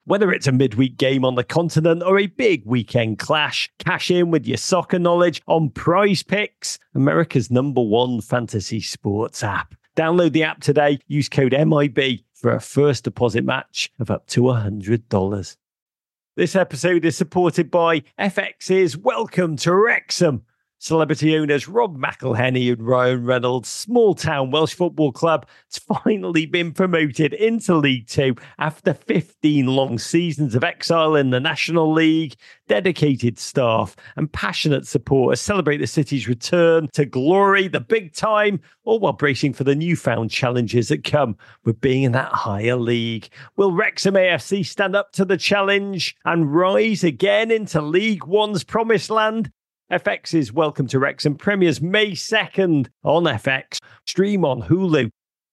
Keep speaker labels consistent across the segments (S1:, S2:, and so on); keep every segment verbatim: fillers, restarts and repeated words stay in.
S1: Whether it's a midweek game on the continent or a big weekend clash, cash in with your soccer knowledge on Prize Picks, America's number one fantasy sports app. Download the app today. Use code M I B for a first deposit match of up to one hundred dollars. This episode is supported by F X's Welcome to Wrexham. Celebrity owners Rob McElhenney and Ryan Reynolds' small-town Welsh football club has finally been promoted into League Two after fifteen long seasons of exile in the National League. Dedicated staff and passionate supporters celebrate the city's return to glory, the big time, all while bracing for the newfound challenges that come with being in that higher league. Will Wrexham A F C stand up to the challenge and rise again into League One's promised land? F X's Welcome to Wrexham premieres May second on F X. Stream on Hulu.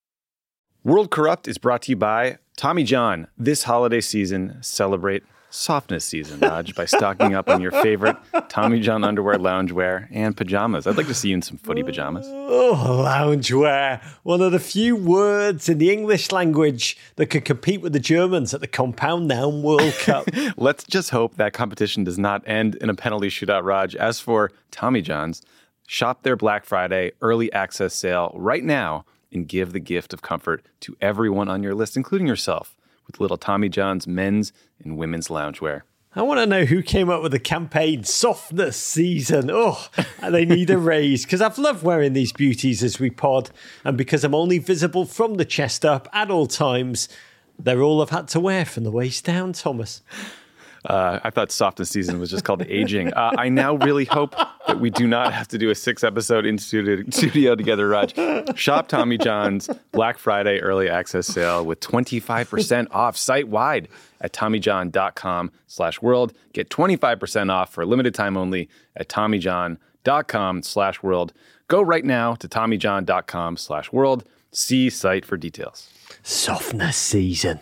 S2: World Corrupt is brought to you by Tommy John. This holiday season, celebrate softness season, Raj, by stocking up on your favorite Tommy John underwear, loungewear, and pajamas. I'd like to see you in some footy pajamas.
S1: Oh, loungewear. One of the few words in the English language that could compete with the Germans at the Compound Noun World Cup.
S2: Let's just hope that competition does not end in a penalty shootout, Raj. As for Tommy John's, shop their Black Friday early access sale right now and give the gift of comfort to everyone on your list, including yourself, with little Tommy John's men's and women's loungewear.
S1: I want to know who came up with the campaign Softness Season. Oh, they need a raise, because I've loved wearing these beauties as we pod, and because I'm only visible from the chest up at all times, they're all I've had to wear from the waist down, Thomas.
S2: Uh, I thought Softness Season was just called aging. Uh, I now really hope that we do not have to do a six-episode in studio, studio together, Raj. Shop Tommy John's Black Friday early access sale with twenty-five percent off site-wide at TommyJohn.com slash world. Get twenty-five percent off for a limited time only at TommyJohn.com slash world. Go right now to TommyJohn.com slash world. See site for details.
S1: Softness Season.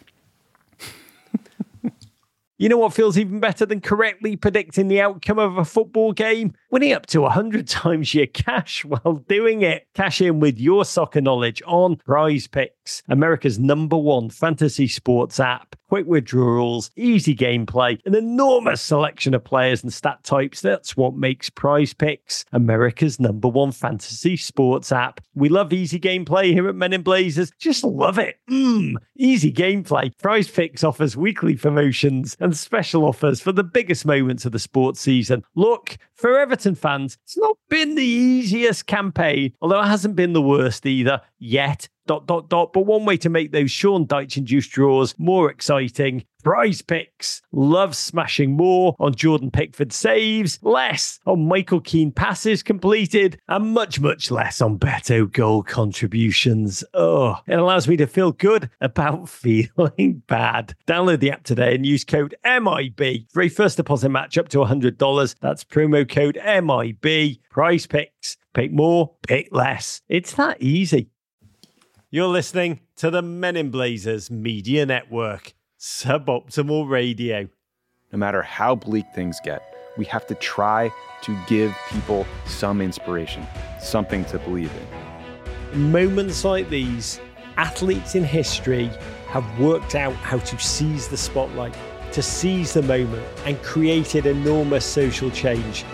S1: You know what feels even better than correctly predicting the outcome of a football game? Winning up to one hundred times your cash while doing it. Cash in with your soccer knowledge on Prize Picks, America's number one fantasy sports app. Quick withdrawals, easy gameplay, an enormous selection of players and stat types. That's what makes Prize Picks America's number one fantasy sports app. We love easy gameplay here at Men in Blazers. Just love it. Mmm, easy gameplay. Prize Picks offers weekly promotions and special offers for the biggest moments of the sports season. Look, for Everton fans, it's not been the easiest campaign, although it hasn't been the worst either yet. Dot, dot, dot. But one way to make those Sean Dyche-induced draws more exciting. Prize Picks loves smashing more on Jordan Pickford saves, less on Michael Keane passes completed, and much, much less on Beto goal contributions. Oh, it allows me to feel good about feeling bad. Download the app today and use code M I B for a first deposit match up to one hundred dollars. That's promo code M I B. Prize Picks. Pick more, pick less. It's that easy. You're listening to the Men in Blazers Media Network, Suboptimal Radio.
S2: No matter how bleak things get, we have to try to give people some inspiration, something to believe in.
S1: In moments like these, athletes in history have worked out how to seize the spotlight, to seize the moment, and created enormous social change.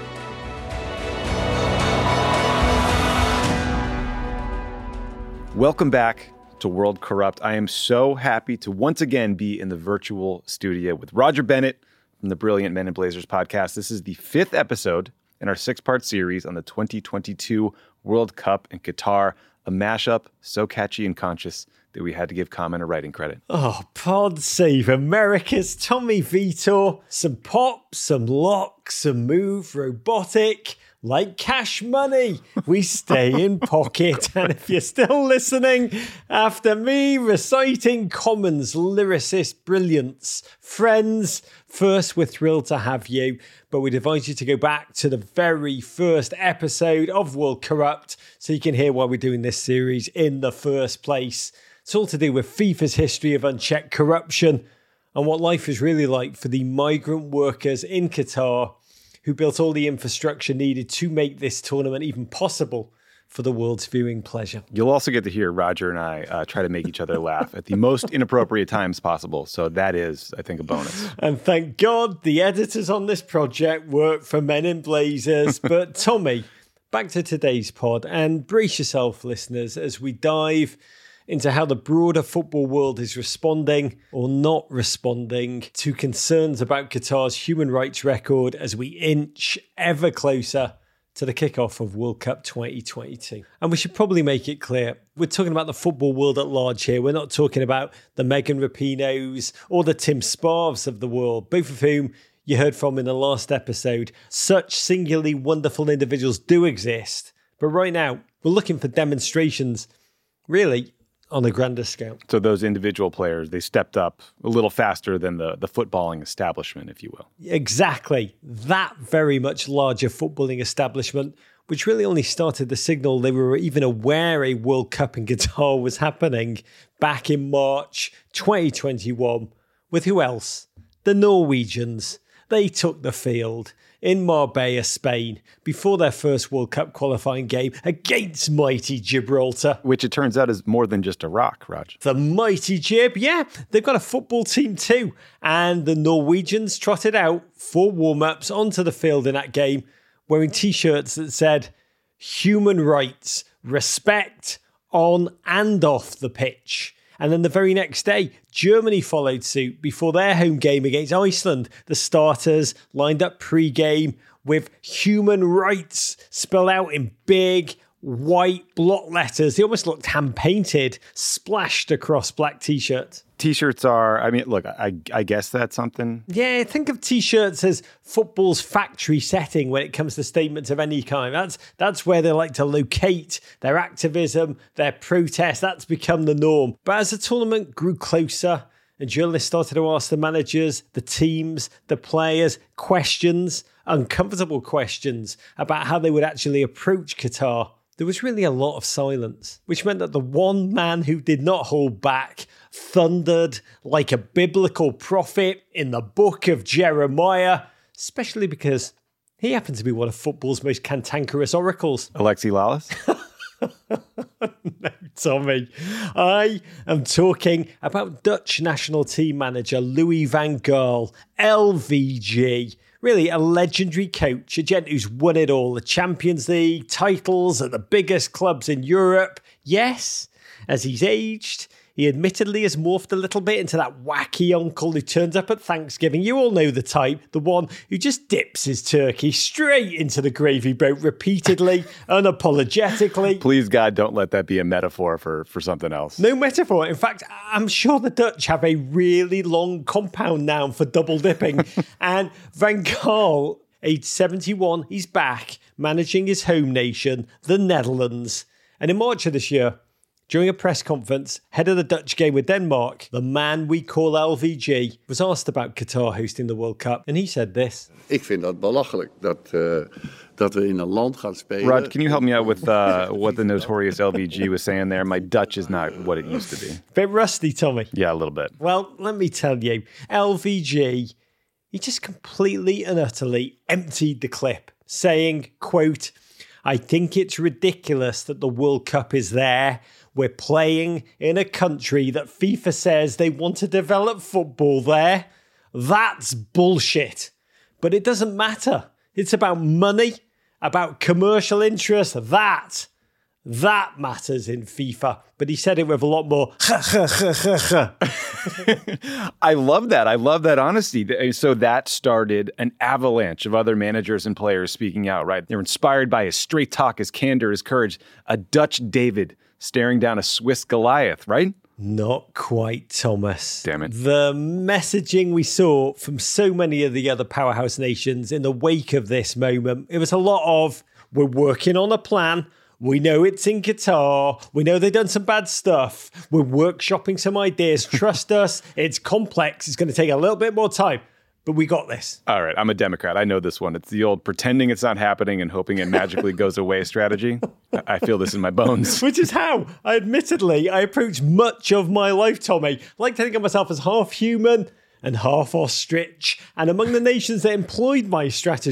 S2: Welcome back to World Corrupt. I am so happy to once again be in the virtual studio with Roger Bennett from the brilliant Men in Blazers podcast. This is the fifth episode in our six-part series on the twenty twenty-two World Cup in Qatar, a mashup so catchy and conscious that we had to give comment a writing credit.
S1: Oh, pod save America's Tommy Vitor. Some pop, some lock, some move, robotic. Like Cash Money, we stay in pocket. And if you're still listening, after me reciting Common's lyricist brilliance, friends, first, we're thrilled to have you, but we'd advise you to go back to the very first episode of World Corrupt so you can hear why we're doing this series in the first place. It's all to do with FIFA's history of unchecked corruption and what life is really like for the migrant workers in Qatar who built all the infrastructure needed to make this tournament even possible for the world's viewing pleasure.
S2: You'll also get to hear Roger and I uh, try to make each other laugh at the most inappropriate times possible. So that is, I think, a bonus.
S1: And thank God the editors on this project work for Men in Blazers. But Tommy, back to today's pod, and brace yourself, listeners, as we dive into how the broader football world is responding or not responding to concerns about Qatar's human rights record as we inch ever closer to the kickoff of World Cup twenty twenty-two. And we should probably make it clear, we're talking about the football world at large here. We're not talking about the Megan Rapinos or the Tim Sparvs of the world, both of whom you heard from in the last episode. Such singularly wonderful individuals do exist. But right now, we're looking for demonstrations, really, on a grander scale.
S2: So those individual players, they stepped up a little faster than the, the footballing establishment, if you will.
S1: Exactly. That very much larger footballing establishment, which really only started the signal they were even aware a World Cup in Qatar was happening back in March twenty twenty-one. With who else? The Norwegians. They took the field in Marbella, Spain, before their first World Cup qualifying game against mighty Gibraltar.
S2: Which it turns out is more than just a rock, Raj.
S1: The mighty Gib, yeah, they've got a football team too. And the Norwegians trotted out for warm-ups onto the field in that game, wearing T-shirts that said, human rights, respect on and off the pitch. And then the very next day, Germany followed suit before their home game against Iceland. The starters lined up pre-game with human rights spelled out in big white block letters. They almost looked hand-painted, splashed across black T-shirts.
S2: T-shirts are, I mean, look, I, I guess that's something.
S1: Yeah, think of T-shirts as football's factory setting when it comes to statements of any kind. That's that's where they like to locate their activism, their protest. That's become the norm. But as the tournament grew closer and journalists started to ask the managers, the teams, the players questions, uncomfortable questions about how they would actually approach Qatar, there was really a lot of silence, which meant that the one man who did not hold back thundered like a biblical prophet in the book of Jeremiah, especially because he happened to be one of football's most cantankerous oracles.
S2: Alexi Lalas?
S1: No, Tommy. I am talking about Dutch national team manager Louis van Gaal, L V G. Really, a legendary coach, a gent who's won it all. The Champions League, titles at the biggest clubs in Europe. Yes, as he's aged, he admittedly has morphed a little bit into that wacky uncle who turns up at Thanksgiving. You all know the type, the one who just dips his turkey straight into the gravy boat repeatedly, unapologetically.
S2: Please, God, don't let that be a metaphor for, for something else.
S1: No metaphor. In fact, I'm sure the Dutch have a really long compound noun for double dipping. And Van Gaal, age seventy-one, he's back, managing his home nation, the Netherlands. And in March of this year, during a press conference, ahead of the Dutch game with Denmark, the man we call L V G was asked about Qatar hosting the World Cup, and he said this.
S3: Ik vind dat belachelijk dat, uh, dat we in een land gaan spelen.
S2: Rod, can you help me out with uh, what the notorious L V G was saying there? My Dutch is not what it used to be.
S1: Bit rusty, Tommy.
S2: Yeah, a little bit.
S1: Well, let me tell you, L V G, he just completely and utterly emptied the clip, saying, quote, I think it's ridiculous that the World Cup is there. We're playing in a country that FIFA says they want to develop football there. That's bullshit. But it doesn't matter. It's about money, about commercial interest. That, that matters in FIFA. But he said it with a lot more
S2: I love that. I love that honesty. So that started an avalanche of other managers and players speaking out, right? They're inspired by his straight talk, his candor, his courage. A Dutch David staring down a Swiss Goliath, right?
S1: Not quite, Thomas.
S2: Damn it.
S1: The messaging we saw from so many of the other powerhouse nations in the wake of this moment, it was a lot of, we're working on a plan. We know it's in Qatar. We know they've done some bad stuff. We're workshopping some ideas. Trust us. It's complex. It's going to take a little bit more time. But we got this.
S2: All right, I'm a Democrat. I know this one. It's the old pretending it's not happening and hoping it magically goes away strategy. I feel this in my bones.
S1: Which is how, I admittedly, I approach much of my life, Tommy. I like to think of myself as half human and half ostrich. And among the nations that employed my strategy,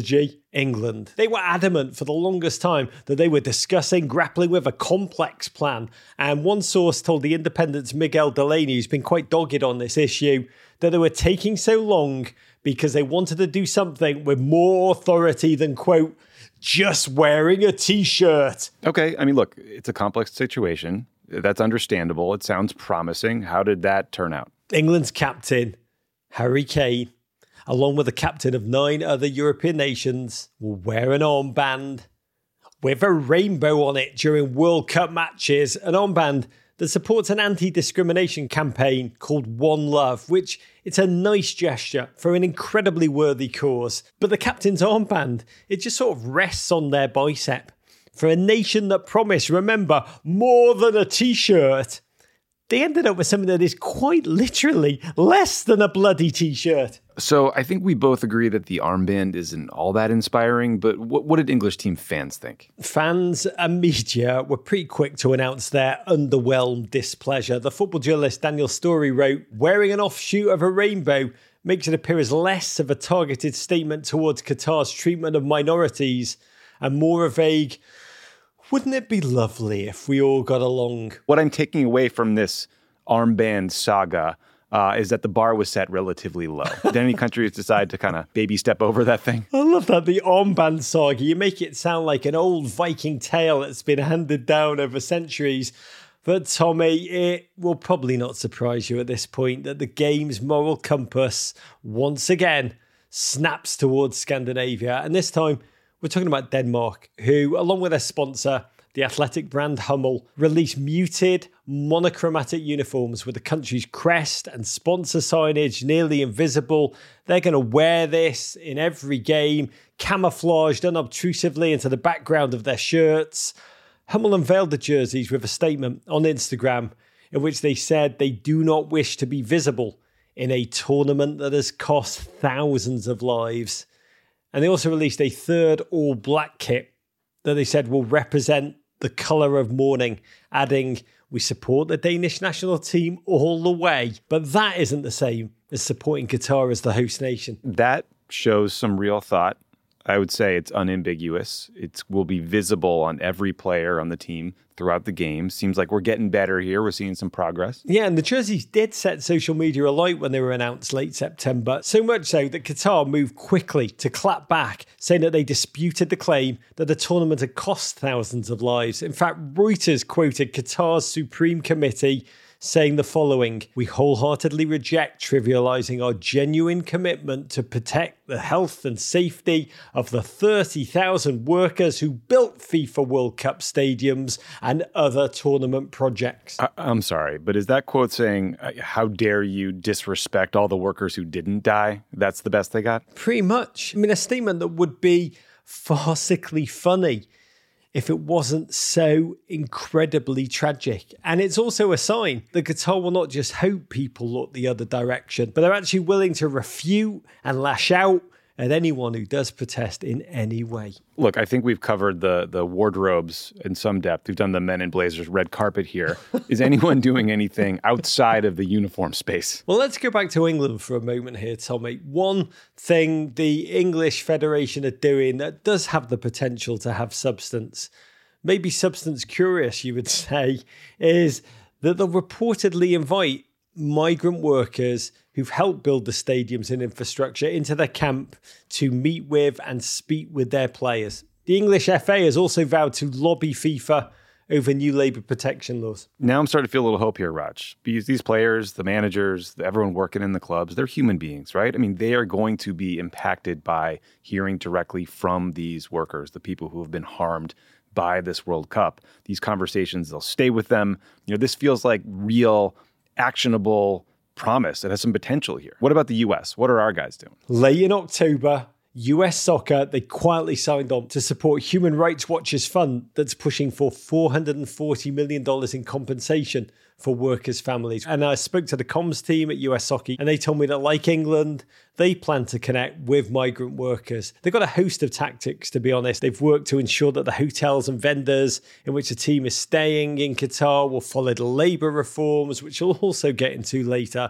S1: England. They were adamant for the longest time that they were discussing, grappling with a complex plan. And one source told The Independent's Miguel Delaney, who's been quite dogged on this issue, that they were taking so long because they wanted to do something with more authority than, quote, just wearing a t-shirt.
S2: Okay, I mean, look, it's a complex situation. That's understandable. It sounds promising. How did that turn out?
S1: England's captain, Harry Kane, along with the captain of nine other European nations, will wear an armband with a rainbow on it during World Cup matches, an armband that supports an anti-discrimination campaign called One Love, which it's a nice gesture for an incredibly worthy cause. But the captain's armband, it just sort of rests on their bicep. For a nation that promised, remember, more than a t-shirt, they ended up with something that is quite literally less than a bloody t-shirt.
S2: So I think we both agree that the armband isn't all that inspiring, but what, what did English team fans think?
S1: Fans and media were pretty quick to announce their underwhelmed displeasure. The football journalist Daniel Storey wrote, wearing an offshoot of a rainbow makes it appear as less of a targeted statement towards Qatar's treatment of minorities and more a vague, wouldn't it be lovely if we all got along?
S2: What I'm taking away from this armband saga uh, is that the bar was set relatively low. Did any countries decide to kind of baby step over that thing?
S1: I love that, the armband saga. You make it sound like an old Viking tale that's been handed down over centuries. But Tommy, it will probably not surprise you at this point that the game's moral compass, once again, snaps towards Scandinavia. And this time, we're talking about Denmark, who, along with their sponsor, the athletic brand Hummel, released muted, monochromatic uniforms with the country's crest and sponsor signage nearly invisible. They're going to wear this in every game, camouflaged unobtrusively into the background of their shirts. Hummel unveiled the jerseys with a statement on Instagram in which they said they do not wish to be visible in a tournament that has cost thousands of lives. And they also released a third all-black kit that they said will represent the colour of mourning, adding, we support the Danish national team all the way. But that isn't the same as supporting Qatar as the host nation.
S2: That shows some real thought. I would say it's unambiguous. It will be visible on every player on the team throughout the game. Seems like we're getting better here. We're seeing some progress.
S1: Yeah, and the jerseys did set social media alight when they were announced late September. So much so that Qatar moved quickly to clap back, saying that they disputed the claim that the tournament had cost thousands of lives. In fact, Reuters quoted Qatar's Supreme Committee saying the following: we wholeheartedly reject trivializing our genuine commitment to protect the health and safety of the thirty thousand workers who built FIFA World Cup stadiums and other tournament projects.
S2: I- I'm sorry, but is that quote saying, how dare you disrespect all the workers who didn't die? That's the best they got?
S1: Pretty much. I mean, a statement that would be farcically funny if it wasn't so incredibly tragic. And it's also a sign that Qatar will not just hope people look the other direction, but they're actually willing to refute and lash out at anyone who does protest in any way.
S2: Look, I think we've covered the the wardrobes in some depth. We've done the Men in Blazers red carpet here. Is anyone doing anything outside of the uniform space?
S1: Well, let's go back to England for a moment here, Tommy. One thing the English Federation are doing that does have the potential to have substance, maybe substance curious, you would say, is that they'll reportedly invite migrant workers who've helped build the stadiums and infrastructure into their camp to meet with and speak with their players. The English F A has also vowed to lobby FIFA over new labour protection laws.
S2: Now I'm starting to feel a little hope here, Raj. Because these players, the managers, everyone working in the clubs, they're human beings, right? I mean, they are going to be impacted by hearing directly from these workers, the people who have been harmed by this World Cup. These conversations, they'll stay with them. You know, this feels like real, actionable promise. It has some potential here. What about the U S? What are our guys doing?
S1: Late in October, U S Soccer, they quietly signed on to support Human Rights Watch's fund that's pushing for four hundred forty million dollars in compensation for workers' families. And I spoke to the comms team at U S Soccer, and they told me that, like England, they plan to connect with migrant workers. They've got a host of tactics, to be honest. They've worked to ensure that the hotels and vendors in which the team is staying in Qatar will follow the labour reforms, which we'll also get into later.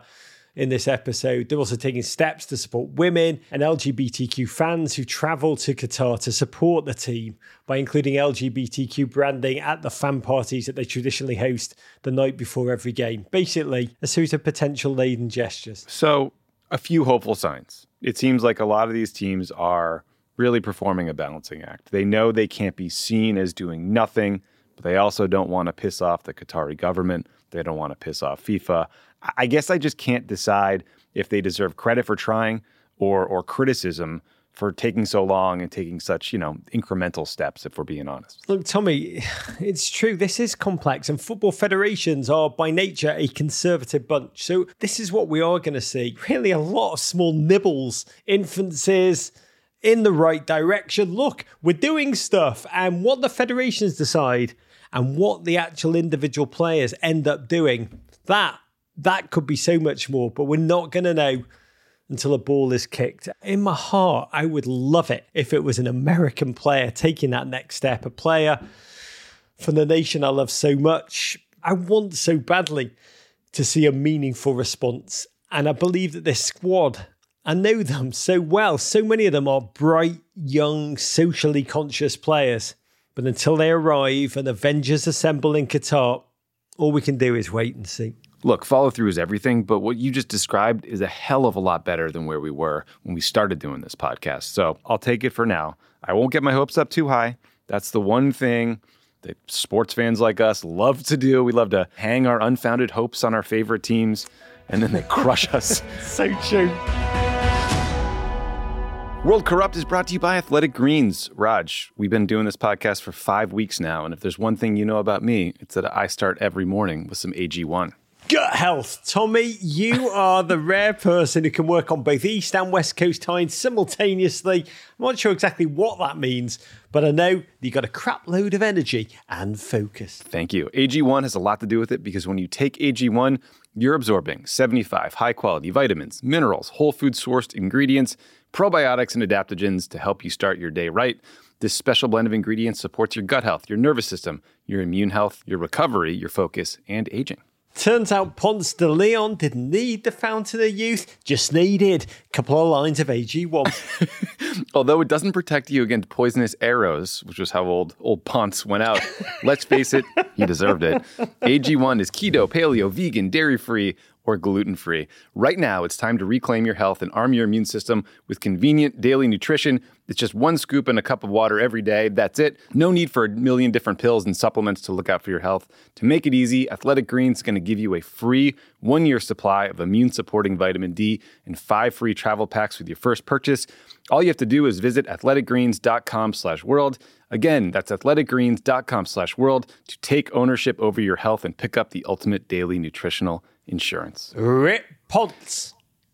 S1: in this episode. They're also taking steps to support women and L G B T Q fans who travel to Qatar to support the team by including L G B T Q branding at the fan parties that they traditionally host the night before every game. Basically, a series of potential laden gestures.
S2: So, a few hopeful signs. It seems like a lot of these teams are really performing a balancing act. They know they can't be seen as doing nothing, but they also don't want to piss off the Qatari government. They don't want to piss off FIFA. I guess I just can't decide if they deserve credit for trying or or criticism for taking so long and taking such, you know, incremental steps, if we're being honest.
S1: Look, Tommy, it's true. This is complex, and football federations are by nature a conservative bunch. So this is what we are going to see. Really a lot of small nibbles, infancies in the right direction. Look, we're doing stuff, and what the federations decide and what the actual individual players end up doing, that that could be so much more, but we're not going to know until a ball is kicked. In my heart, I would love it if it was an American player taking that next step, a player from the nation I love so much. I want so badly to see a meaningful response, and I believe that this squad, I know them so well. So many of them are bright, young, socially conscious players. But until they arrive and Avengers assemble in Qatar, all we can do is wait and see.
S2: Look, follow through is everything, but what you just described is a hell of a lot better than where we were when we started doing this podcast. So I'll take it for now. I won't get my hopes up too high. That's the one thing that sports fans like us love to do. We love to hang our unfounded hopes on our favorite teams, and then they crush us.
S1: So true.
S2: World Corrupt is brought to you by Athletic Greens. Raj, we've been doing this podcast for five weeks now, and if there's one thing you know about me, it's that I start every morning with some A G one.
S1: Gut health. Tommy, you are the rare person who can work on both East and West Coast times simultaneously. I'm not sure exactly what that means, but I know you got a crap load of energy and focus.
S2: Thank you. A G one has a lot to do with it because when you take A G one, you're absorbing seventy-five high-quality vitamins, minerals, whole food sourced ingredients, probiotics, and adaptogens to help you start your day right. This special blend of ingredients supports your gut health, your nervous system, your immune health, your recovery, your focus, and aging.
S1: Turns out Ponce de Leon didn't need the Fountain of Youth, just needed a couple of lines of A G one.
S2: Although it doesn't protect you against poisonous arrows, which was how old old Ponce went out. Let's face it, he deserved it. A G one is keto, paleo, vegan, dairy-free, or gluten-free. Right now, it's time to reclaim your health and arm your immune system with convenient daily nutrition. It's just one scoop and a cup of water every day. That's it. No need for a million different pills and supplements to look out for your health. To make it easy, Athletic Greens is going to give you a free one-year supply of immune-supporting vitamin D and five free travel packs with your first purchase. All you have to do is visit athleticgreens.com slash world. Again, that's athleticgreens.com slash world to take ownership over your health and pick up the ultimate daily nutritional insurance.
S1: Rip Ponce.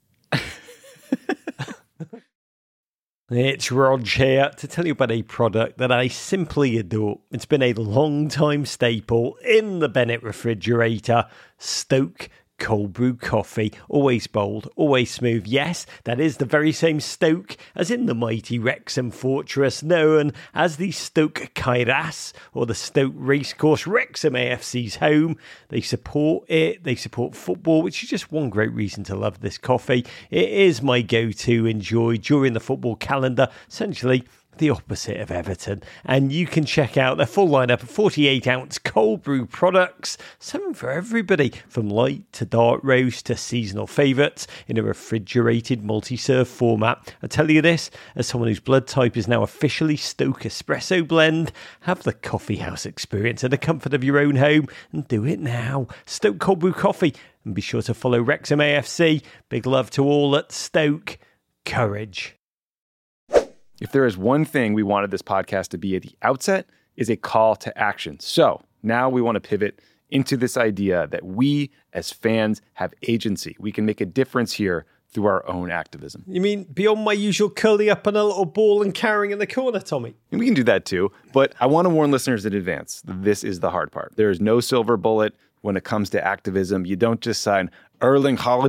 S1: It's Rog here to tell you about a product that I simply adore. It's been a long time staple in the Bennett refrigerator, Stoke cold brew coffee. Always bold, always smooth. Yes, that is the very same Stoke as in the mighty Wrexham fortress known as the Stoke Kairas or the Stoke Racecourse, Wrexham A F C's home. They support it. They support football, which is just one great reason to love this coffee. It is my go-to enjoy during the football calendar. Essentially, the opposite of Everton. And you can check out their full lineup of forty-eight ounce cold brew products, something for everybody, from light to dark roast to seasonal favourites in a refrigerated multi-serve format. I tell you this, as someone whose blood type is now officially Stoke Espresso Blend, have the coffee house experience in the comfort of your own home and do it now. Stoke Cold Brew Coffee. And be sure to follow Wrexham A F C. Big love to all at Stoke. Courage.
S2: If there is one thing we wanted this podcast to be at the outset, is a call to action. So now we want to pivot into this idea that we as fans have agency. We can make a difference here through our own activism.
S1: You mean beyond my usual curling up on a little ball and carrying in the corner, Tommy?
S2: And we can do that too, but I want to warn listeners in advance, this is the hard part. There is no silver bullet when it comes to activism. You don't just sign Erling Haaland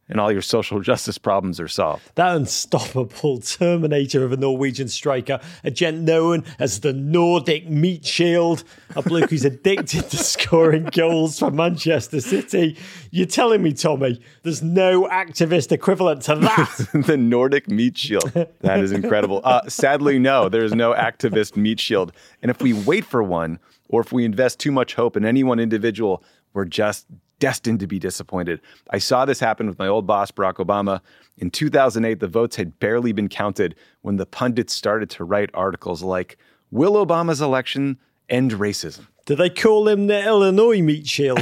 S2: and all your social justice problems are solved.
S1: That unstoppable Terminator of a Norwegian striker, a gent known as the Nordic Meat Shield, a bloke who's addicted to scoring goals for Manchester City. You're telling me, Tommy, there's no activist equivalent to that?
S2: The Nordic Meat Shield. That is incredible. Uh, sadly, no, there is no activist meat shield. And if we wait for one, or if we invest too much hope in any one individual, we're just destined to be disappointed. I saw this happen with my old boss, Barack Obama. In two thousand eight, the votes had barely been counted when the pundits started to write articles like, "Will Obama's election end racism?"
S1: Do they call him the Illinois Meat Shield?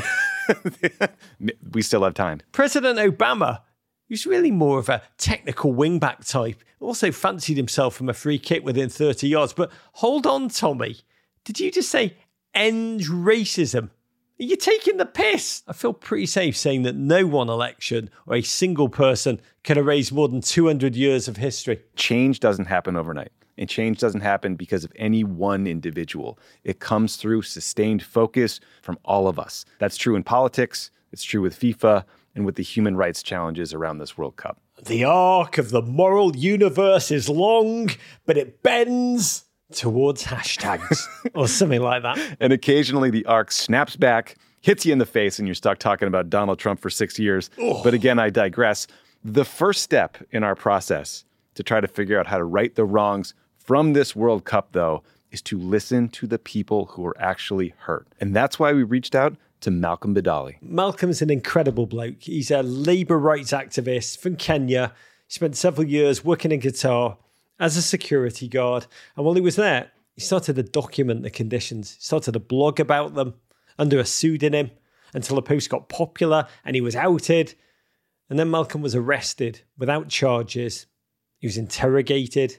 S2: We still have time.
S1: President Obama, who's really more of a technical wingback type, also fancied himself from a free kick within thirty yards. But hold on, Tommy. Did you just say end racism? Are you taking the piss? I feel pretty safe saying that no one election or a single person can erase more than two hundred years of history.
S2: Change doesn't happen overnight. And change doesn't happen because of any one individual. It comes through sustained focus from all of us. That's true in politics. It's true with FIFA and with the human rights challenges around this World Cup.
S1: The arc of the moral universe is long, but it bends towards hashtags or something like that.
S2: And occasionally the arc snaps back, hits you in the face, and you're stuck talking about Donald Trump for six years. Oh. But again, I digress. The first step in our process to try to figure out how to right the wrongs from this World Cup, though, is to listen to the people who are actually hurt. And that's why we reached out to Malcolm Badali.
S1: Malcolm's an incredible bloke. He's a labour rights activist from Kenya. He spent several years working in Qatar as a security guard. And while he was there, he started to document the conditions, he started to blog about them under a pseudonym until the post got popular and he was outed. And then Malcolm was arrested without charges. He was interrogated.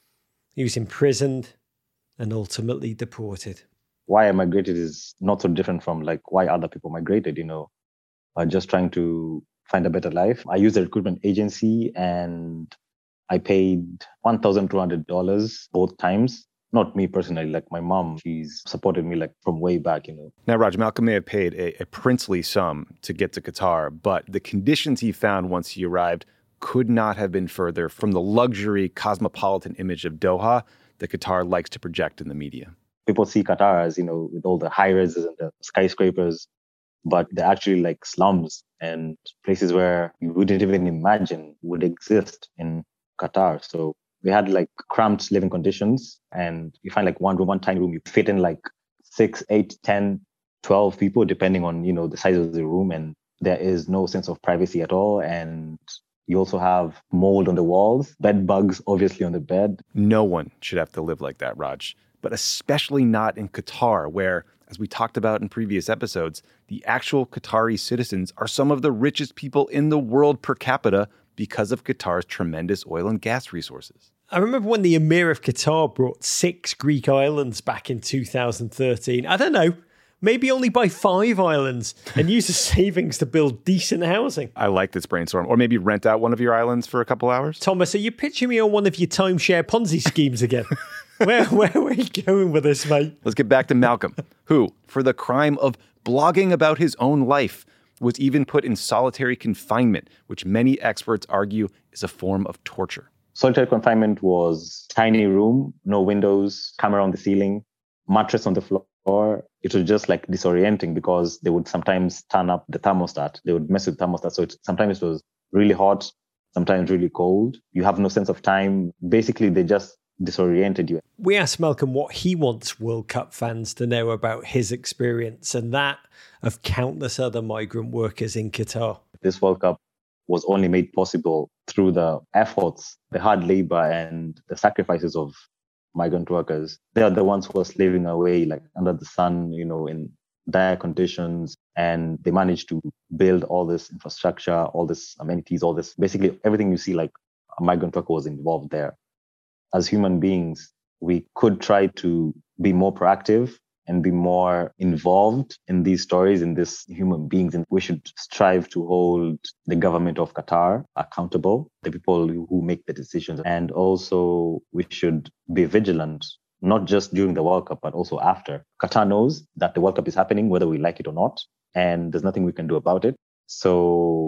S1: He was imprisoned and ultimately deported.
S4: Why I migrated is not so different from like why other people migrated, you know, uh, just trying to find a better life. I used a recruitment agency and I paid one thousand two hundred dollars both times. Not me personally, like my mom, she's supported me like from way back, you know.
S2: Now, Raj, Malcolm may have paid a, a princely sum to get to Qatar, but the conditions he found once he arrived could not have been further from the luxury cosmopolitan image of Doha that Qatar likes to project in the media.
S4: People see Qatar as, you know, with all the high rises and the skyscrapers, but they're actually like slums and places where you wouldn't even imagine would exist in Qatar. So we had like cramped living conditions, and you find like one room, one tiny room, you fit in like six, eight, ten, twelve people, depending on, you know, the size of the room. And there is no sense of privacy at all. And you also have mold on the walls, bed bugs, obviously, on the bed.
S2: No one should have to live like that, Raj, but especially not in Qatar, where, as we talked about in previous episodes, the actual Qatari citizens are some of the richest people in the world per capita because of Qatar's tremendous oil and gas resources.
S1: I remember when the Emir of Qatar brought six Greek islands back in two thousand thirteen. I don't know, maybe only buy five islands and use the savings to build decent housing.
S2: I like this brainstorm. Or maybe rent out one of your islands for a couple hours.
S1: Thomas, are you pitching me on one of your timeshare Ponzi schemes again? where, where are we going with this, mate?
S2: Let's get back to Malcolm, who, for the crime of blogging about his own life, was even put in solitary confinement, which many experts argue is a form of torture.
S4: Solitary confinement was tiny room, no windows, camera on the ceiling, mattress on the floor. It was just like disorienting because they would sometimes turn up the thermostat. They would mess with the thermostat. So it, sometimes it was really hot, sometimes really cold. You have no sense of time. Basically, they just disoriented you.
S1: We asked Malcolm what he wants World Cup fans to know about his experience and that of countless other migrant workers in Qatar.
S4: This World Cup was only made possible through the efforts, the hard labor and the sacrifices of migrant workers. They are the ones who are slaving away like under the sun, you know, in dire conditions. And they managed to build all this infrastructure, all this amenities, all this, basically everything you see like a migrant worker was involved there. As human beings, we could try to be more proactive and be more involved in these stories, in these human beings. And we should strive to hold the government of Qatar accountable, the people who make the decisions. And also we should be vigilant, not just during the World Cup, but also after. Qatar knows that the World Cup is happening, whether we like it or not, and there's nothing we can do about it. So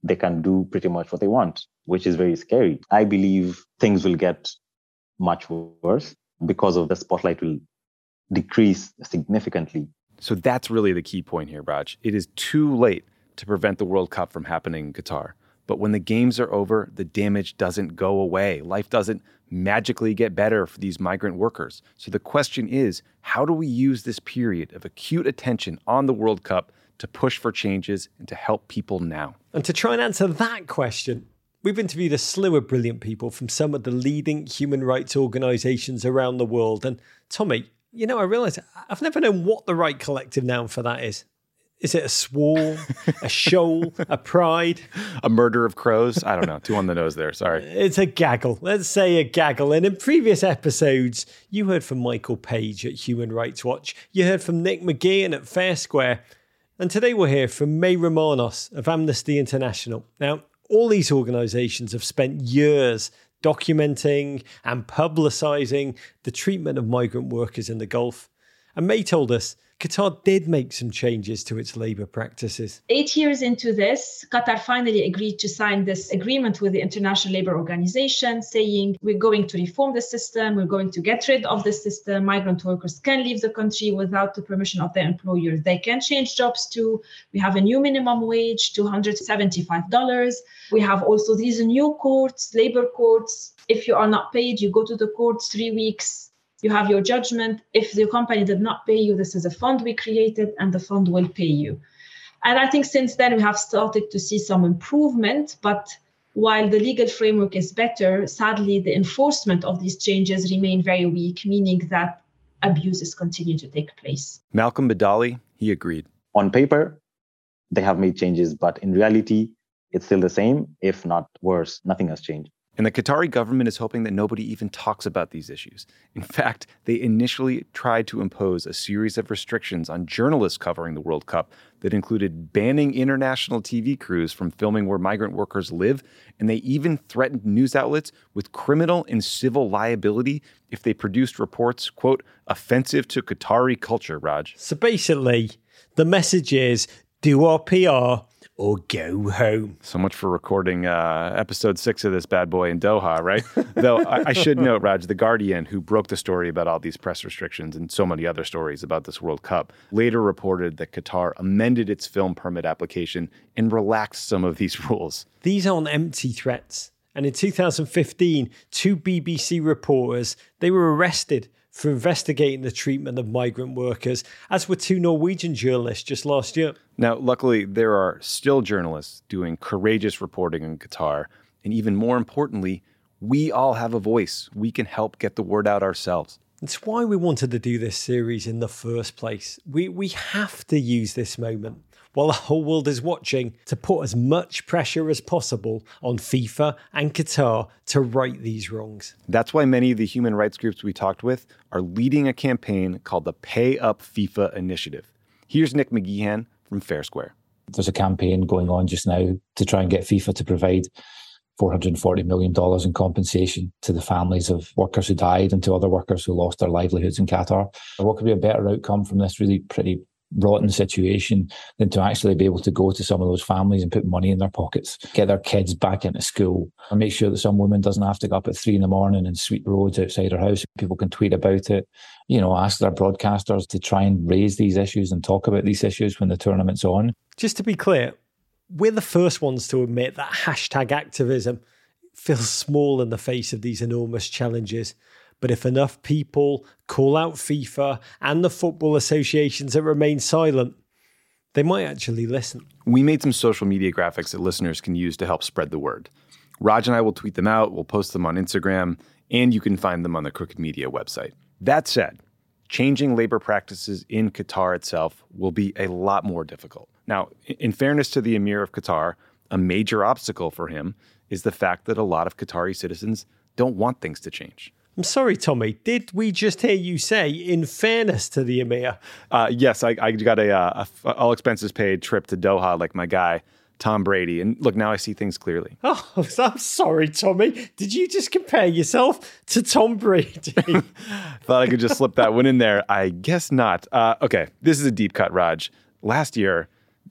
S4: they can do pretty much what they want, which is very scary. I believe things will get much worse because of the spotlight will decrease significantly.
S2: So that's really the key point here, Raj. It is too late to prevent the World Cup from happening in Qatar. But when the games are over, the damage doesn't go away. Life doesn't magically get better for these migrant workers. So the question is, how do we use this period of acute attention on the World Cup to push for changes and to help people now?
S1: And to try and answer that question, we've interviewed a slew of brilliant people from some of the leading human rights organisations around the world. And Tommy, you know, I realise I've never known what the right collective noun for that is. Is it a swarm, a shoal, a pride?
S2: A murder of crows? I don't know. Too on the nose there. Sorry.
S1: It's a gaggle. Let's say a gaggle. And in previous episodes, you heard from Michael Page at Human Rights Watch. You heard from Nick McGeehan at Fair Square. And today we'll hear from May Romanos of Amnesty International. Now, all these organisations have spent years documenting and publicising the treatment of migrant workers in the Gulf. And May told us Qatar did make some changes to its labour practices.
S5: Eight years into this, Qatar finally agreed to sign this agreement with the International Labour Organization, saying we're going to reform the system, we're going to get rid of the system, migrant workers can leave the country without the permission of their employers. They can change jobs too. We have a new minimum wage, two hundred seventy-five dollars. We have also these new courts, labour courts. If you are not paid, you go to the courts three weeks. You have your judgment. If the company did not pay you, this is a fund we created and the fund will pay you. And I think since then we have started to see some improvement, but while the legal framework is better, sadly, the enforcement of these changes remain very weak, meaning that abuses continue to take place.
S2: Malcolm Badali, he agreed.
S4: On paper, they have made changes, but in reality, it's still the same, if not worse. Nothing has changed.
S2: And the Qatari government is hoping that nobody even talks about these issues. In fact, they initially tried to impose a series of restrictions on journalists covering the World Cup that included banning international T V crews from filming where migrant workers live, and they even threatened news outlets with criminal and civil liability if they produced reports, quote, offensive to Qatari culture, Raj.
S1: So basically, the message is do our P R or go home.
S2: So much for recording uh, episode six of this bad boy in Doha, right? Though I, I should note, Raj, The Guardian, who broke the story about all these press restrictions and so many other stories about this World Cup, later reported that Qatar amended its film permit application and relaxed some of these rules.
S1: These aren't empty threats. And in two thousand fifteen, two B B C reporters, they were arrested for investigating the treatment of migrant workers, as were two Norwegian journalists just last year.
S2: Now, luckily, there are still journalists doing courageous reporting in Qatar. And even more importantly, we all have a voice. We can help get the word out ourselves.
S1: It's why we wanted to do this series in the first place. We, we have to use this moment while the whole world is watching to put as much pressure as possible on FIFA and Qatar to right these wrongs.
S2: That's why many of the human rights groups we talked with are leading a campaign called the Pay Up FIFA Initiative. Here's Nick McGeehan from Fair Square.
S6: There's a campaign going on just now to try and get FIFA to provide four hundred forty million dollars in compensation to the families of workers who died and to other workers who lost their livelihoods in Qatar. What could be a better outcome from this really pretty rotten situation than to actually be able to go to some of those families and put money in their pockets, get their kids back into school, and make sure that some woman doesn't have to go up at three in the morning and sweep roads outside her house. People can tweet about it, you know, ask their broadcasters to try and raise these issues and talk about these issues when the tournament's on.
S1: Just to be clear, we're the first ones to admit that hashtag activism feels small in the face of these enormous challenges. But if enough people call out FIFA and the football associations that remain silent, they might actually listen.
S2: We made some social media graphics that listeners can use to help spread the word. Raj and I will tweet them out, we'll post them on Instagram, and you can find them on the Crooked Media website. That said, changing labor practices in Qatar itself will be a lot more difficult. Now, in fairness to the Emir of Qatar, a major obstacle for him is the fact that a lot of Qatari citizens don't want things to change.
S1: I'm sorry, Tommy, did we just hear you say, in fairness to the Emir?
S2: Uh, yes, I, I got a, a, a all expenses paid trip to Doha like my guy, Tom Brady. And look, now I see things clearly.
S1: Oh, I'm sorry, Tommy. Did you just compare yourself to Tom Brady?
S2: Thought I could just slip that one in there. I guess not. Uh, okay, this is a deep cut, Raj. Last year,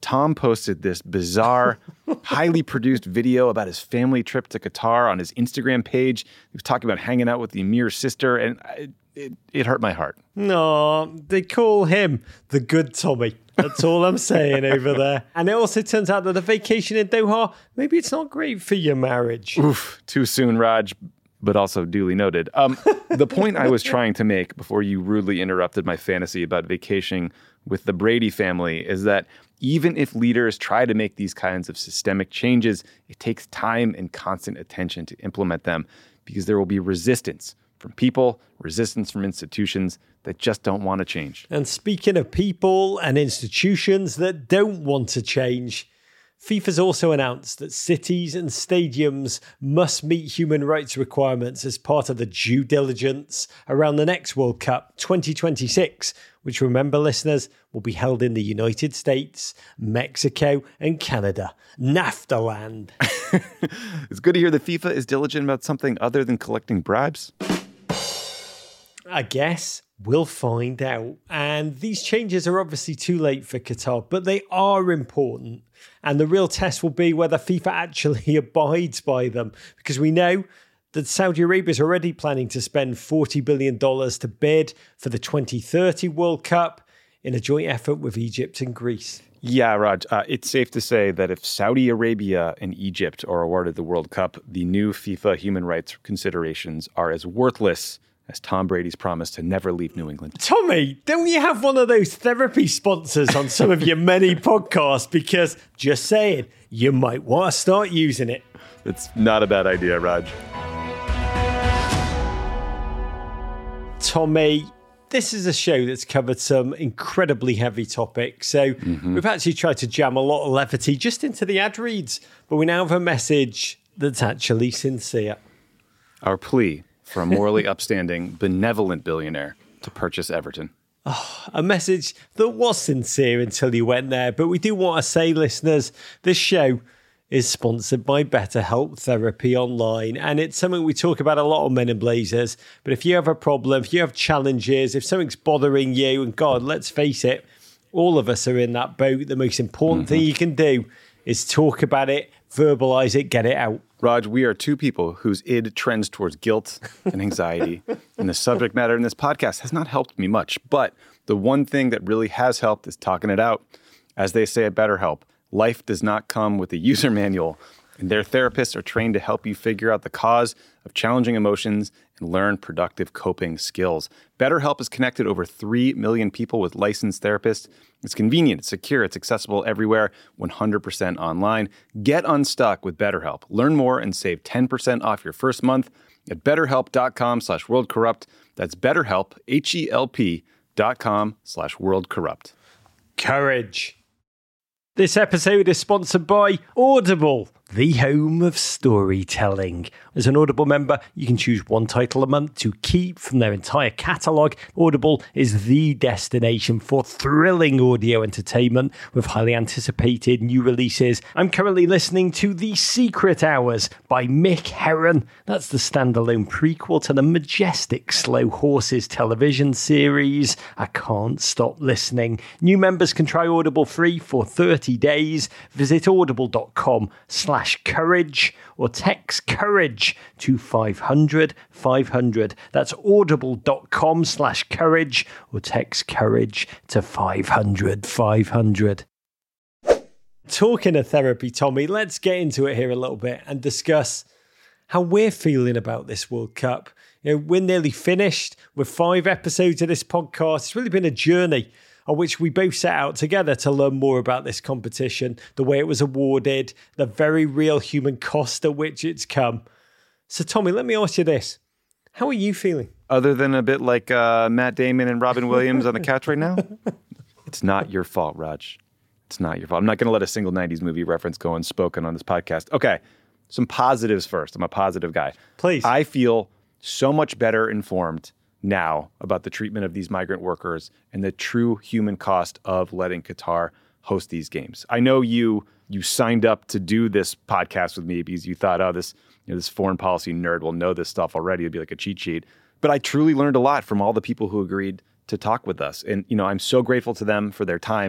S2: Tom posted this bizarre, highly produced video about his family trip to Qatar on his Instagram page. He was talking about hanging out with the Emir's sister, and it, it, it hurt my heart.
S1: No, they call him the good Tommy. That's all I'm saying over there. And it also turns out that the vacation in Doha, maybe it's not great for your marriage.
S2: Oof, too soon, Raj, but also duly noted. Um, the point I was trying to make before you rudely interrupted my fantasy about vacationing with the Brady family is that even if leaders try to make these kinds of systemic changes, it takes time and constant attention to implement them because there will be resistance from people, resistance from institutions that just don't want to change.
S1: And speaking of people and institutions that don't want to change, FIFA's also announced that cities and stadiums must meet human rights requirements as part of the due diligence around the next World Cup twenty twenty-six, which, remember, listeners, will be held in the United States, Mexico, and Canada. NAFTA land.
S2: It's good to hear that FIFA is diligent about something other than collecting bribes.
S1: I guess we'll find out. And these changes are obviously too late for Qatar, but they are important. And the real test will be whether FIFA actually abides by them, because we know that Saudi Arabia is already planning to spend forty billion dollars to bid for the twenty thirty World Cup in a joint effort with Egypt and Greece.
S2: Yeah, Raj, uh, it's safe to say that if Saudi Arabia and Egypt are awarded the World Cup, the new FIFA human rights considerations are as worthless as Tom Brady's promise to never leave New England.
S1: Tommy, don't you have one of those therapy sponsors on some of your many podcasts? Because, just saying, you might want to start using it.
S2: It's not a bad idea, Raj.
S1: Tommy, this is a show that's covered some incredibly heavy topics. So mm-hmm. we've actually tried to jam a lot of levity just into the ad reads, but we now have a message that's actually sincere.
S2: Our plea for a morally upstanding, benevolent billionaire to purchase Everton.
S1: Oh, a message that was sincere until you went there. But we do want to say, listeners, this show is sponsored by BetterHelp Therapy Online. And it's something we talk about a lot on Men in Blazers. But if you have a problem, if you have challenges, if something's bothering you, and God, let's face it, all of us are in that boat. The most important mm-hmm. thing you can do is talk about it, verbalize it, get it out.
S2: Raj, we are two people whose id trends towards guilt and anxiety. And the subject matter in this podcast has not helped me much. But the one thing that really has helped is talking it out. As they say at BetterHelp, life does not come with a user manual. And their therapists are trained to help you figure out the cause of challenging emotions and learn productive coping skills. BetterHelp has connected over three million people with licensed therapists. It's convenient, it's secure, it's accessible everywhere, one hundred percent online. Get unstuck with BetterHelp. Learn more and save ten percent off your first month at betterhelp.com slash worldcorrupt. That's BetterHelp, H-E-L-P dot com slash worldcorrupt.
S1: Courage. This episode is sponsored by Audible, the home of storytelling. As an Audible member, you can choose one title a month to keep from their entire catalogue. Audible is the destination for thrilling audio entertainment with highly anticipated new releases. I'm currently listening to The Secret Hours by Mick Herron. That's the standalone prequel to the majestic Slow Horses television series. I can't stop listening. New members can try Audible free for thirty days. Visit audible.com slash courage or text courage to five hundred five hundred. That's audible.com slash courage or text courage to five hundred five hundred. Talking of therapy, Tommy, let's get into it here a little bit and discuss how we're feeling about this World Cup. You know, we're nearly finished with five episodes of this podcast. It's really been a journey on which we both set out together to learn more about this competition, the way it was awarded, the very real human cost at which it's come. So, Tommy, let me ask you this. How are you feeling?
S2: Other than a bit like uh, Matt Damon and Robin Williams on the couch right now? It's not your fault, Raj. It's not your fault. I'm not going to let a single nineties movie reference go unspoken on this podcast. Okay, some positives first. I'm a positive guy.
S1: Please.
S2: I feel so much better informed now about the treatment of these migrant workers and the true human cost of letting Qatar host these games. I know you you signed up to do this podcast with me because you thought, oh, this you know this foreign policy nerd will know this stuff already. It'd be like a cheat sheet. But I truly learned a lot from all the people who agreed to talk with us. And, you know, I'm so grateful to them for their time,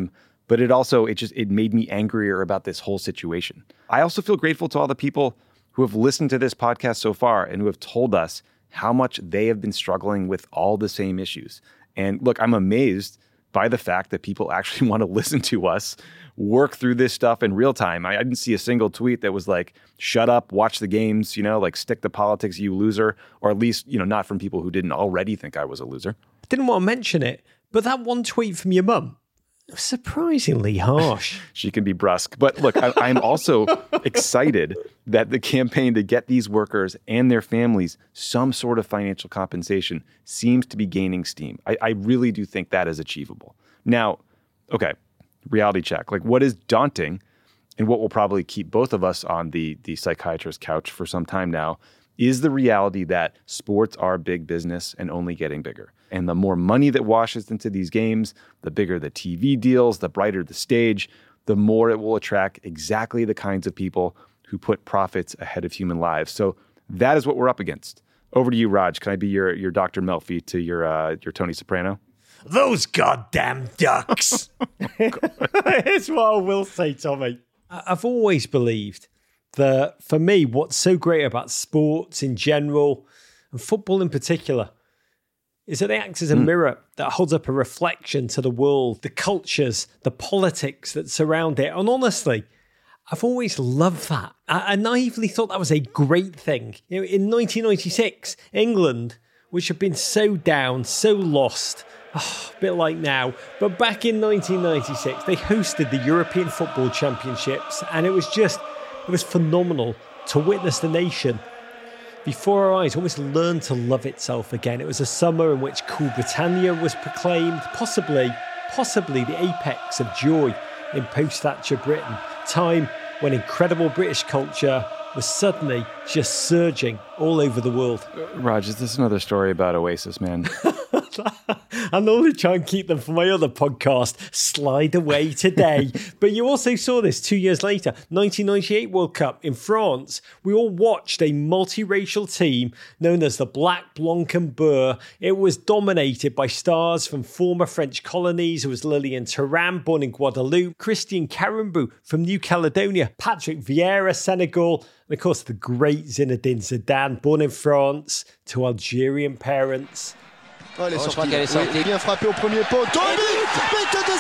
S2: but it also, it just, it made me angrier about this whole situation. I also feel grateful to all the people who have listened to this podcast so far and who have told us how much they have been struggling with all the same issues. And look, I'm amazed by the fact that people actually want to listen to us work through this stuff in real time. I, I didn't see a single tweet that was like, shut up, watch the games, you know, like stick to politics, you loser, or at least, you know, not from people who didn't already think I was a loser.
S1: I didn't want to mention it, but that one tweet from your mum, surprisingly harsh.
S2: She can be brusque. But look, I, I'm also excited that the campaign to get these workers and their families some sort of financial compensation seems to be gaining steam. I, I really do think that is achievable. Now, okay, reality check. Like, what is daunting and what will probably keep both of us on the, the psychiatrist couch for some time now is the reality that sports are big business and only getting bigger. And the more money that washes into these games, the bigger the T V deals, the brighter the stage, the more it will attract exactly the kinds of people who put profits ahead of human lives. So that is what we're up against. Over to you, Raj. Can I be your your Doctor Melfi to your uh, your Tony Soprano?
S1: Those goddamn ducks. Here's what I will say, Tommy. I've always believed that for me, what's so great about sports in general and football in particular is that it acts as a mm. mirror that holds up a reflection to the world, the cultures, the politics that surround it. And honestly, I've always loved that. I, I naively thought that was a great thing. You know, in nineteen ninety-six, England, which had been so down, so lost, oh, a bit like now, but back in nineteen ninety-six, they hosted the European Football Championships, and it was just, it was phenomenal to witness the nation before our eyes almost learn to love itself again. It was a summer in which Cool Britannia was proclaimed, possibly, possibly the apex of joy in post-Thatcher Britain. Time when incredible British culture was suddenly just surging all over the world.
S2: Raj, is this another story about Oasis, man?
S1: I normally try and keep them for my other podcast, Slide Away Today. But you also saw this two years later, nineteen ninety-eight World Cup in France. We all watched a multiracial team known as the Black, Blanc and Bleu. It was dominated by stars from former French colonies. It was Lilian Thuram, born in Guadeloupe, Christian Karembeu from New Caledonia, Patrick Vieira, Senegal, and of course the great Zinedine Zidane, born in France to Algerian parents.
S7: Oh, elle est oh, sortie. Elle est sortie. Oui, bien frappé au premier poteau. Oh, but de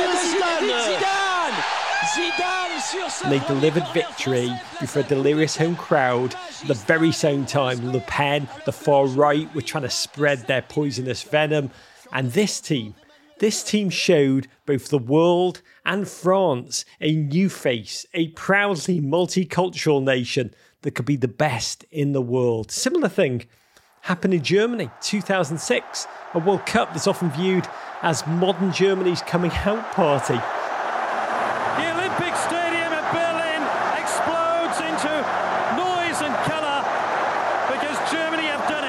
S7: Zidane. Zidane sur ce.
S1: They delivered victory before a delirious home crowd. At the very same time, Le Pen, the far right, were trying to spread their poisonous venom. And this team, this team showed both the world and France a new face, a proudly multicultural nation that could be the best in the world. Similar thing happened in Germany, two thousand six, a World Cup that's often viewed as modern Germany's coming out party.
S8: The Olympic Stadium at Berlin explodes into noise and colour because Germany have done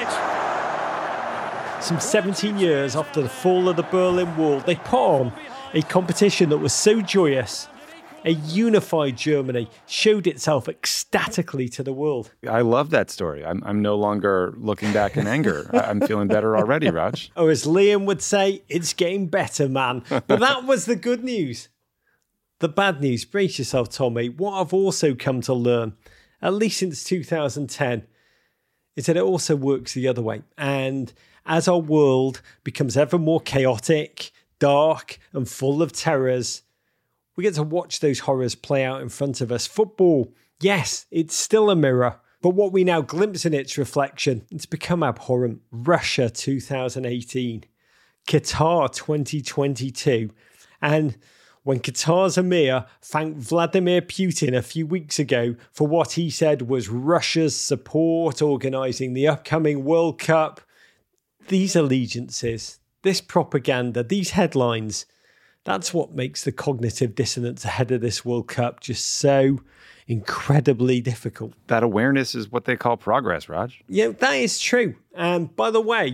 S8: it.
S1: Some seventeen years after the fall of the Berlin Wall, they put on a competition that was so joyous. A unified Germany showed itself ecstatically to the world.
S2: I love that story. I'm I'm no longer looking back in anger. I'm feeling better already, Raj.
S1: Or as Liam would say, it's getting better, man. But that was the good news. The bad news, brace yourself, Tommy. What I've also come to learn, at least since two thousand ten, is that it also works the other way. And as our world becomes ever more chaotic, dark, and full of terrors, we get to watch those horrors play out in front of us. Football, yes, it's still a mirror, but what we now glimpse in its reflection, it's become abhorrent. Russia two thousand eighteen, Qatar twenty twenty-two, and when Qatar's Emir thanked Vladimir Putin a few weeks ago for what he said was Russia's support organising the upcoming World Cup, these allegiances, this propaganda, these headlines, that's what makes the cognitive dissonance ahead of this World Cup just so incredibly difficult.
S2: That awareness is what they call progress, Raj.
S1: Yeah, that is true. And by the way,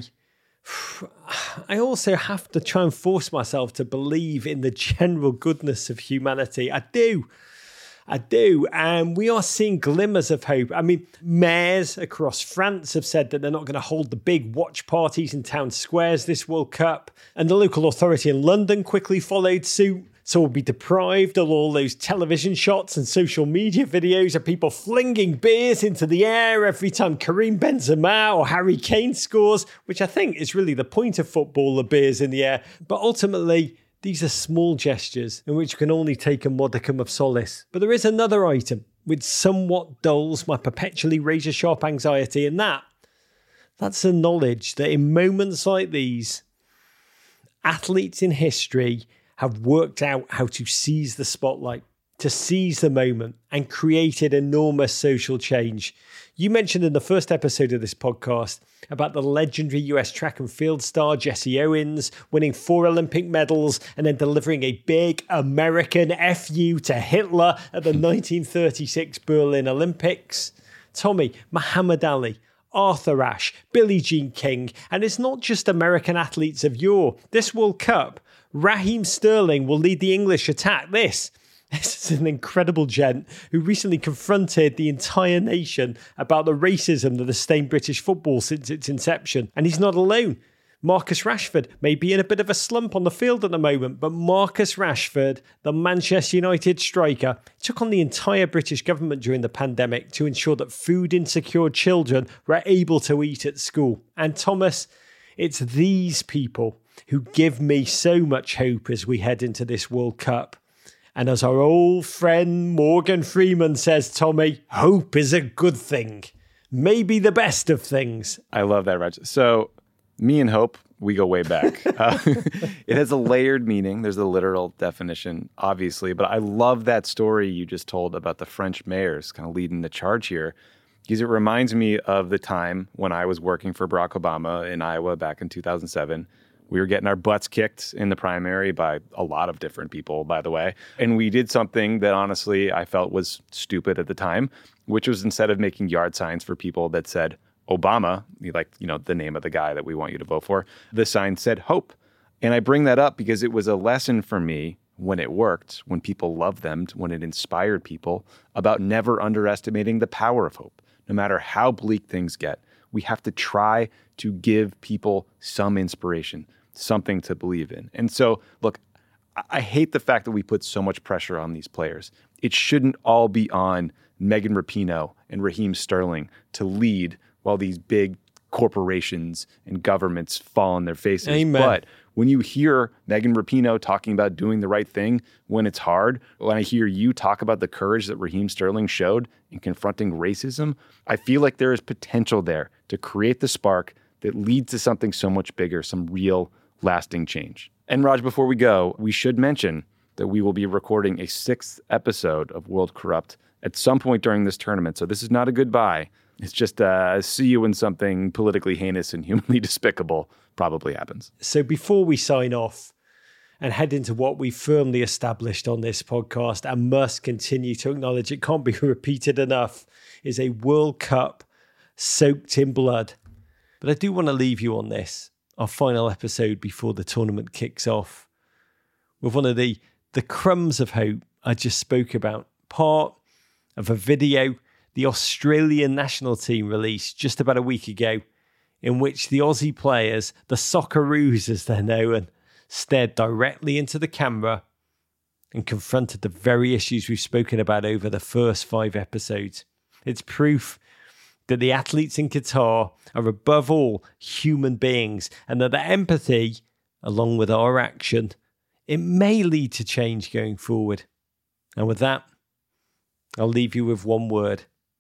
S1: I also have to try and force myself to believe in the general goodness of humanity. I do. I do. And we are seeing glimmers of hope. I mean, mayors across France have said that they're not going to hold the big watch parties in town squares this World Cup. And the local authority in London quickly followed suit, So we'll be deprived of all those television shots and social media videos of people flinging beers into the air every time Karim Benzema or Harry Kane scores, which I think is really the point of football, the beers in the air. But ultimately, these are small gestures in which you can only take a modicum of solace. But there is another item which somewhat dulls my perpetually razor-sharp anxiety, and that, that's the knowledge that in moments like these, athletes in history have worked out how to seize the spotlight, to seize the moment, and created enormous social change. You mentioned in the first episode of this podcast about the legendary U S track and field star Jesse Owens winning four Olympic medals and then delivering a big American F U to Hitler at the nineteen thirty-six Berlin Olympics. Tommy, Muhammad Ali, Arthur Ashe, Billie Jean King, and it's not just American athletes of yore. This World Cup, Raheem Sterling will lead the English attack. This This is an incredible gent who recently confronted the entire nation about the racism that has stained British football since its inception. And he's not alone. Marcus Rashford may be in a bit of a slump on the field at the moment, but Marcus Rashford, the Manchester United striker, took on the entire British government during the pandemic to ensure that food-insecure children were able to eat at school. And Thomas, it's these people who give me so much hope as we head into this World Cup. And as our old friend Morgan Freeman says, Tommy, hope is a good thing. Maybe the best of things.
S2: I love that, Raj. So me and hope, we go way back. uh, it has a layered meaning. There's a literal definition, obviously. But I love that story you just told about the French mayors kind of leading the charge here, because it reminds me of the time when I was working for Barack Obama in Iowa back in two thousand seven. We were getting our butts kicked in the primary by a lot of different people, by the way. And we did something that honestly I felt was stupid at the time, which was instead of making yard signs for people that said Obama, like, you know, the name of the guy that we want you to vote for, the sign said hope. And I bring that up because it was a lesson for me when it worked, when people loved them, when it inspired people, about never underestimating the power of hope. No matter how bleak things get, we have to try to give people some inspiration, something to believe in. And so, look, I hate the fact that we put so much pressure on these players. It shouldn't all be on Megan Rapinoe and Raheem Sterling to lead while these big corporations and governments fall on their faces.
S1: Amen.
S2: But when you hear Megan Rapinoe talking about doing the right thing when it's hard, when I hear you talk about the courage that Raheem Sterling showed in confronting racism, I feel like there is potential there to create the spark that leads to something so much bigger, some real lasting change. And Raj, before we go, we should mention that we will be recording a sixth episode of World Corrupt at some point during this tournament. So this is not a goodbye. It's just uh, see you when something politically heinous and humanly despicable probably happens.
S1: So before we sign off and head into what we firmly established on this podcast and must continue to acknowledge, it can't be repeated enough, is a World Cup soaked in blood. But I do want to leave you on this, our final episode before the tournament kicks off, with one of the, the crumbs of hope I just spoke about, part of a video the Australian national team released just about a week ago, in which the Aussie players, the Socceroos as they're known, stared directly into the camera and confronted the very issues we've spoken about over the first five episodes. It's proof that the athletes in Qatar are above all human beings, and that the empathy, along with our action, it may lead to change going forward. And with that, I'll leave you with one word: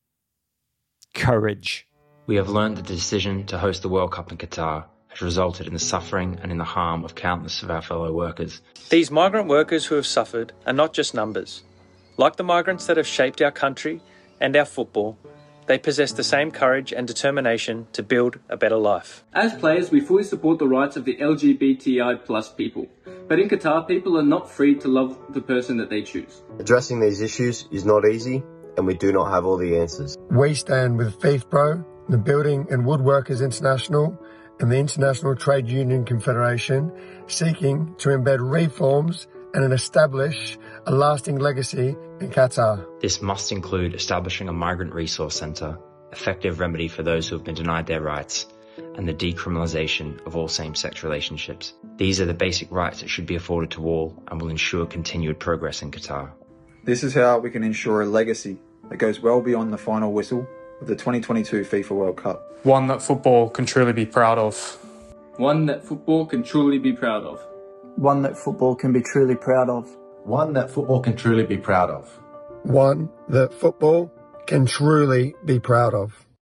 S1: courage.
S9: We have learned that the decision to host the World Cup in Qatar has resulted in the suffering and in the harm of countless of our fellow workers.
S10: These migrant workers who have suffered are not just numbers. Like the migrants that have shaped our country and our football, they possess the same courage and determination to build a better life.
S11: As players, we fully support the rights of the L G B T I plus people. But in Qatar, people are not free to love the person that they choose.
S12: Addressing these issues is not easy, and we do not have all the answers.
S13: We stand with FIFPro, the Building and Woodworkers International, and the International Trade Union Confederation, seeking to embed reforms and establish a lasting legacy in Qatar.
S9: This must include establishing a migrant resource centre, effective remedy for those who have been denied their rights, and the decriminalisation of all same-sex relationships. These are the basic rights that should be afforded to all and will ensure continued progress in Qatar.
S14: This is how we can ensure a legacy that goes well beyond the final whistle of the twenty twenty-two FIFA World Cup.
S15: One that football can truly be proud of.
S11: One that football can truly be proud of.
S16: One that football can be truly proud of.
S17: One that football can truly be proud of.
S13: One that football can truly be proud of.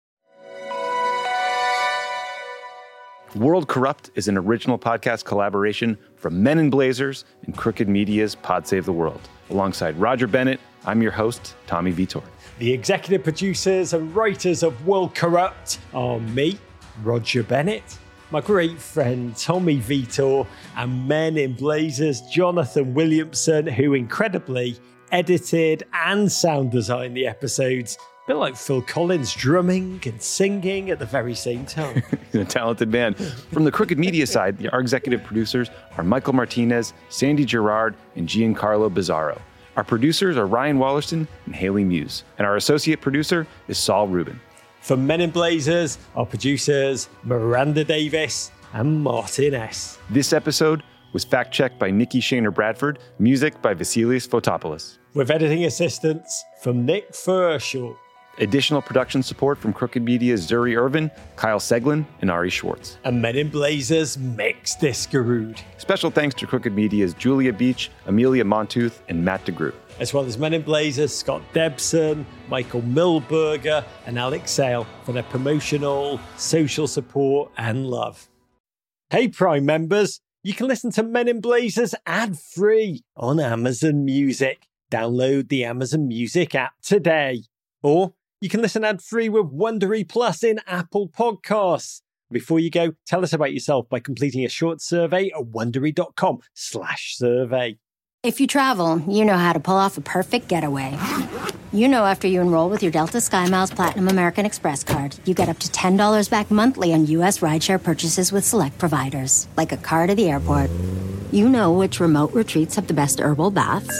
S2: World Corrupt is an original podcast collaboration from Men in Blazers and Crooked Media's Pod Save the World. Alongside Roger Bennett, I'm your host, Tommy Vitor.
S1: The executive producers and writers of World Corrupt are me, Roger Bennett, my great friend Tommy Vitor, and Men in Blazers Jonathan Williamson, who incredibly edited and sound designed the episodes. A bit like Phil Collins, drumming and singing at the very same time.
S2: He's a talented man. From the Crooked Media side, our executive producers are Michael Martinez, Sandy Girard, and Giancarlo Bizzarro. Our producers are Ryan Wallerston and Haley Muse. And our associate producer is Saul Rubin.
S1: For Men in Blazers, our producers, Miranda Davis and Martin S.
S2: This episode was fact-checked by Nikki Shaner-Bradford, music by Vasilis Fotopoulos.
S1: With editing assistance from Nick Ferschel.
S2: Additional production support from Crooked Media's Zuri Irvin, Kyle Seglin, and Ari Schwartz.
S1: And Men in Blazers Mix Discarood.
S2: Special thanks to Crooked Media's Julia Beach, Amelia Montooth, and Matt DeGroot.
S1: As well as Men in Blazers Scott Debson, Michael Milberger, and Alex Sale for their promotional, social support, and love. Hey, Prime members, you can listen to Men in Blazers ad-free on Amazon Music. Download the Amazon Music app today. Or you can listen ad-free with Wondery Plus in Apple Podcasts. Before you go, tell us about yourself by completing a short survey at wondery.com slash survey.
S18: If you travel, you know how to pull off a perfect getaway. You know after you enroll with your Delta SkyMiles Platinum American Express card, you get up to ten dollars back monthly on U S rideshare purchases with select providers, like a car to the airport. You know which remote retreats have the best herbal baths,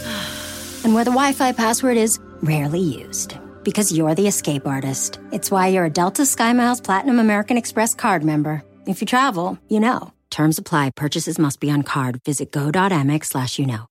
S18: and where the Wi-Fi password is rarely used. Because you're the escape artist. It's why you're a Delta SkyMiles Platinum American Express card member. If you travel, you know. Terms apply. Purchases must be on card. Visit go.amex slash you know.